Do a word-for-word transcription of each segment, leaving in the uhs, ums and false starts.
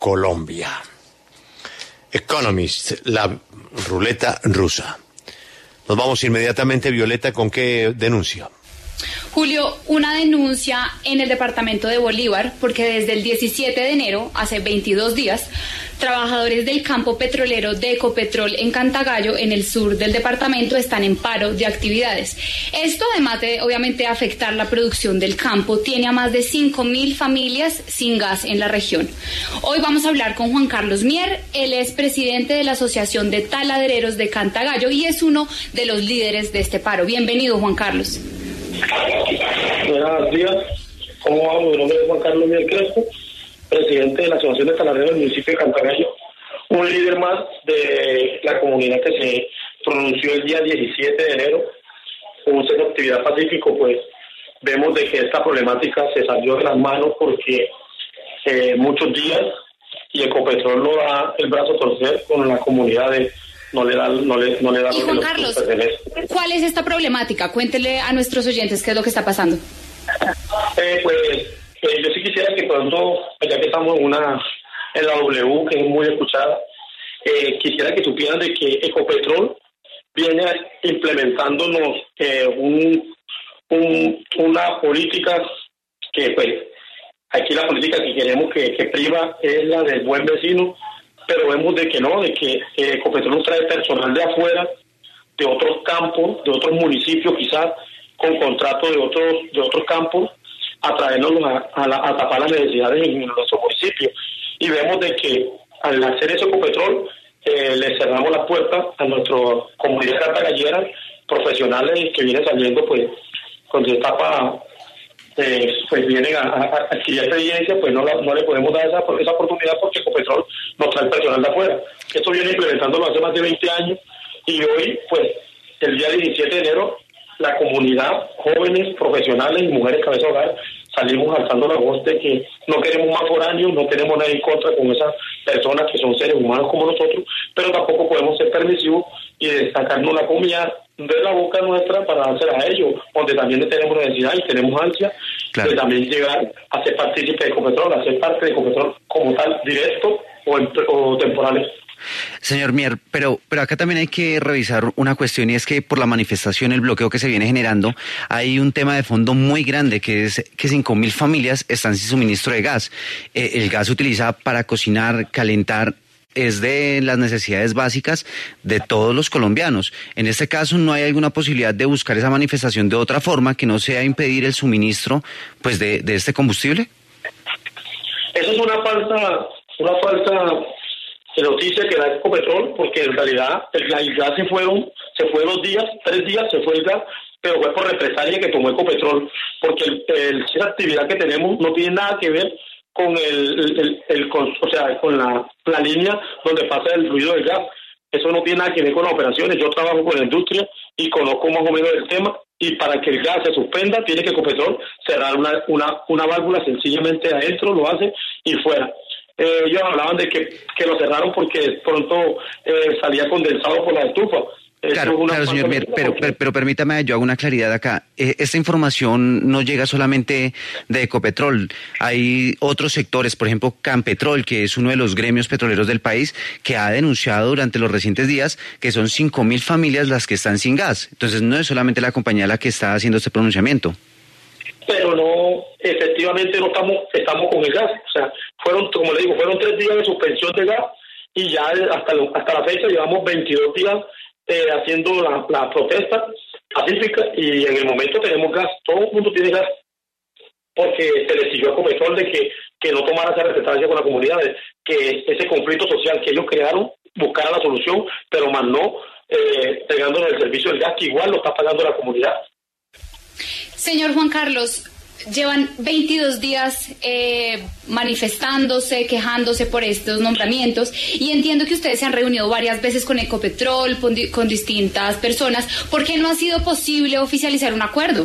Colombia. Economist, la ruleta rusa. Nos vamos inmediatamente, Violeta, ¿con qué denuncia? Julio, una denuncia en el departamento de Bolívar, porque desde el diecisiete de enero, hace veintidós días, trabajadores del campo petrolero de Ecopetrol en Cantagallo, en el sur del departamento, están en paro de actividades. Esto, además de, obviamente, afectar la producción del campo, tiene a más de cinco mil familias sin gas en la región. Hoy vamos a hablar con Juan Carlos Mier. Él es presidente de la Asociación de Taladereros de Cantagallo y es uno de los líderes de este paro. Bienvenido, Juan Carlos. Buenos días, ¿cómo vamos? Mi nombre es Juan Carlos Mier Crespo, presidente de la Asociación de Taladereros del municipio de Cantagallo, un líder más de la comunidad que se pronunció el día diecisiete de enero, con un centro de actividad pacífico. Pues vemos de que esta problemática se salió de las manos porque eh, muchos días y Ecopetrol no da el brazo a torcer con la comunidad de no le da no le no le da y Juan Carlos, ¿cuál es esta problemática? Cuéntele a nuestros oyentes qué es lo que está pasando. Eh, pues eh, yo sí quisiera que pronto, ya que estamos en una en la W, que es muy escuchada, eh, quisiera que supieran de que Ecopetrol viene implementándonos eh, un, un una política que pues aquí la política que queremos que, que priva es la del buen vecino, pero vemos de que no, de que eh, Ecopetrol trae personal de afuera, de otros campos, de otros municipios quizás, con contratos de otros de otros campos, a traernos a, a, la, a tapar las necesidades en nuestro municipio. Y vemos de que al hacer eso Ecopetrol, eh, le cerramos las puertas a nuestra comunidad cantagallera, profesionales que vienen saliendo pues con su etapa, eh, pues vienen a, a, a adquirir experiencia, pues no, la, no le podemos dar esa, esa oportunidad porque Ecopetrol nos trae personal de afuera. Esto viene implementándolo hace más de veinte años y hoy, pues, el día diecisiete de enero, la comunidad, jóvenes, profesionales y mujeres cabeza de hogar, salimos alzando la voz de que no queremos más foráneos, no tenemos nada en contra con esas personas que son seres humanos como nosotros, pero tampoco podemos ser permisivos y sacarnos la comida de la boca nuestra para dársela a ellos, donde también tenemos necesidad y tenemos ansia, claro, de también llegar a ser partícipe de Ecopetrol, a ser parte de Ecopetrol como tal, directo o, o temporales. Señor Mier, pero pero acá también hay que revisar una cuestión, y es que por la manifestación, el bloqueo que se viene generando, hay un tema de fondo muy grande, que es que cinco mil familias están sin suministro de gas. Eh, el gas se utiliza para cocinar, calentar, es de las necesidades básicas de todos los colombianos. En este caso, ¿no hay alguna posibilidad de buscar esa manifestación de otra forma que no sea impedir el suministro pues de, de este combustible? Eso es una falsa, una falsa noticia que da Ecopetrol, porque en realidad el, el gas se fueron, se fue dos días, tres días se fue el gas, pero fue por represalia que tomó Ecopetrol, porque el, el, esa actividad que tenemos no tiene nada que ver con el, el, el, el con, o sea, con la, la línea donde pasa el ruido del gas. Eso no tiene nada que ver con las operaciones. Yo trabajo con la industria y conozco más o menos el tema, y para que el gas se suspenda tiene que Ecopetrol cerrar una, una, una válvula sencillamente adentro, lo hace y fuera. Eh, ellos hablaban de que, que lo cerraron porque pronto eh, salía condensado por la estufa. Claro, claro, señor Mier, pero, pero, pero permítame, yo hago una claridad acá. Eh, esta información no llega solamente de Ecopetrol. Hay otros sectores, por ejemplo, Campetrol, que es uno de los gremios petroleros del país, que ha denunciado durante los recientes días que son cinco mil familias las que están sin gas. Entonces no es solamente la compañía la que está haciendo este pronunciamiento. Pero no, efectivamente no estamos estamos con el gas. O sea, fueron, como le digo, fueron tres días de suspensión de gas y ya hasta, hasta la fecha llevamos veintidós días Eh, haciendo la, la protesta pacífica, y en el momento tenemos gas, todo el mundo tiene gas, porque se le exigió a Ecopetrol de que, que no tomara esa representación con la comunidad, que ese conflicto social que ellos crearon buscara la solución, pero más no eh, pegándonos el servicio del gas, que igual lo está pagando la comunidad. Señor Juan Carlos, llevan veintidós días eh, manifestándose, quejándose por estos nombramientos, y entiendo que ustedes se han reunido varias veces con Ecopetrol, con, di- con distintas personas. ¿Por qué no ha sido posible oficializar un acuerdo?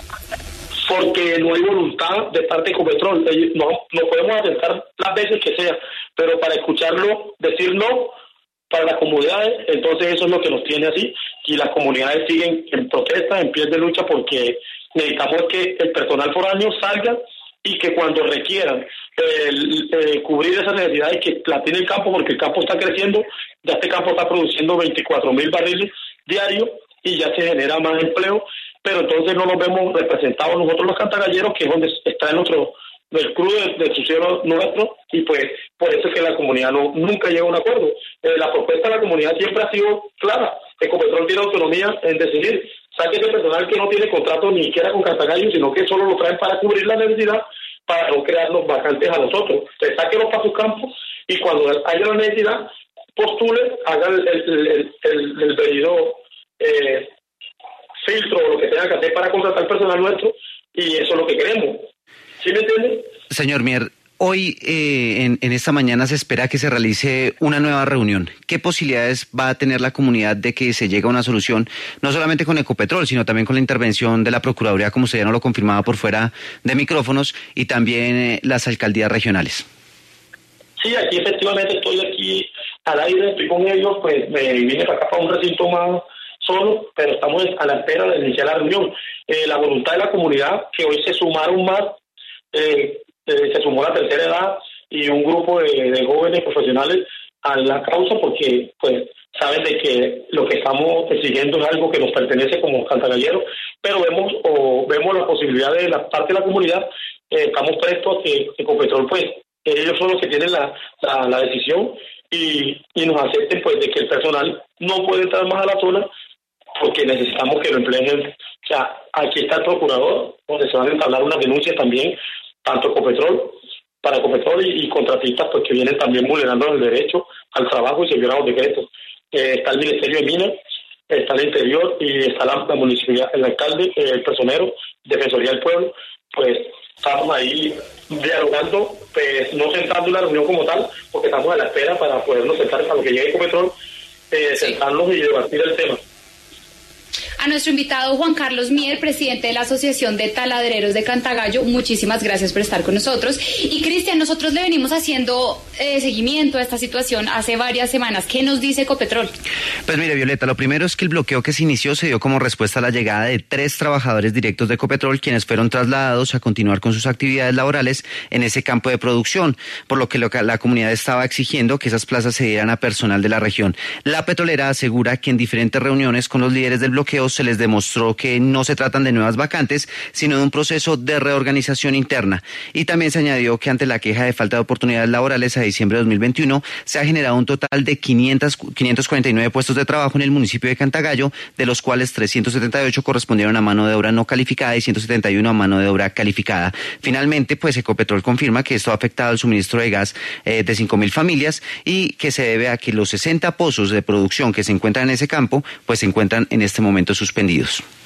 Porque no hay voluntad de parte de Ecopetrol. No, no podemos aceptar las veces que sea, pero para escucharlo, decir no para las comunidades, entonces eso es lo que nos tiene así, y las comunidades siguen en protesta, en pie de lucha, porque necesitamos que el personal foráneo salga y que cuando requieran eh, eh, cubrir esas necesidades que la tiene el campo, porque el campo está creciendo, ya este campo está produciendo veinticuatro mil barriles diarios y ya se genera más empleo, pero entonces no nos vemos representados nosotros los cantagalleros, que es donde está en nuestro del club del de subsuelo nuestro, y pues por eso es que la comunidad no nunca llega a un acuerdo. Eh, la propuesta de la comunidad siempre ha sido clara. Ecopetrol tiene autonomía en decidir, saque ese personal que no tiene contrato ni siquiera con Cantagallo, sino que solo lo traen para cubrir la necesidad, para no crearnos vacantes a nosotros. Entonces sáquenos para sus campos y cuando haya la necesidad, postule, haga el, el, el, el, el debido eh, filtro o lo que tenga que hacer para contratar personal nuestro, y eso es lo que queremos. ¿Sí me entienden? Señor Mier, hoy eh, en, en esta mañana se espera que se realice una nueva reunión. ¿Qué posibilidades va a tener la comunidad de que se llegue a una solución, no solamente con Ecopetrol, sino también con la intervención de la Procuraduría, como usted ya no lo confirmaba por fuera de micrófonos, y también eh, las alcaldías regionales? Sí, aquí efectivamente estoy aquí al aire, estoy con ellos, pues me vine para acá para un recinto más solo, pero estamos a la espera de iniciar la reunión. Eh, la voluntad de la comunidad, que hoy se sumaron más, Eh, eh, se sumó la tercera edad y un grupo de, de jóvenes profesionales a la causa, porque pues saben de que lo que estamos exigiendo es algo que nos pertenece como cantagalleros, pero vemos o vemos la posibilidad de la parte de la comunidad, eh, estamos prestos a que Ecopetrol, pues ellos son los que tienen la, la, la decisión y, y nos acepten pues de que el personal no puede entrar más a la zona, porque necesitamos que lo empleen. O sea, aquí está el procurador, donde se van a entablar unas denuncias también, tanto Ecopetrol, para Ecopetrol y, y contratistas, pues que vienen también vulnerando el derecho al trabajo y se violan los decretos. Eh, está el Ministerio de Minas, está el Interior y está la, la municipalidad, el alcalde, eh, el personero, Defensoría del Pueblo. Pues estamos ahí dialogando, pues no sentando una reunión como tal, porque estamos a la espera para podernos sentar para lo que llegue Ecopetrol, eh, sí. sentarnos y debatir el tema. A nuestro invitado Juan Carlos Mier, presidente de la Asociación de Taladreros de Cantagallo, muchísimas gracias por estar con nosotros. Y Cristian, nosotros le venimos haciendo eh, seguimiento a esta situación hace varias semanas. ¿Qué nos dice Ecopetrol? Pues mire, Violeta, lo primero es que el bloqueo que se inició se dio como respuesta a la llegada de tres trabajadores directos de Ecopetrol, quienes fueron trasladados a continuar con sus actividades laborales en ese campo de producción, por lo que la comunidad estaba exigiendo que esas plazas se dieran a personal de la región. La petrolera asegura que en diferentes reuniones con los líderes del bloqueo se les demostró que no se tratan de nuevas vacantes, sino de un proceso de reorganización interna. Y también se añadió que ante la queja de falta de oportunidades laborales a diciembre de dos mil veintiuno, se ha generado un total de quinientos, quinientos cuarenta y nueve puestos de trabajo en el municipio de Cantagallo, de los cuales trescientos setenta y ocho correspondieron a mano de obra no calificada y ciento setenta y uno a mano de obra calificada. Finalmente, pues Ecopetrol confirma que esto ha afectado el suministro de gas eh, de cinco mil familias y que se debe a que los sesenta pozos de producción que se encuentran en ese campo, pues se encuentran en este momento suspendidos.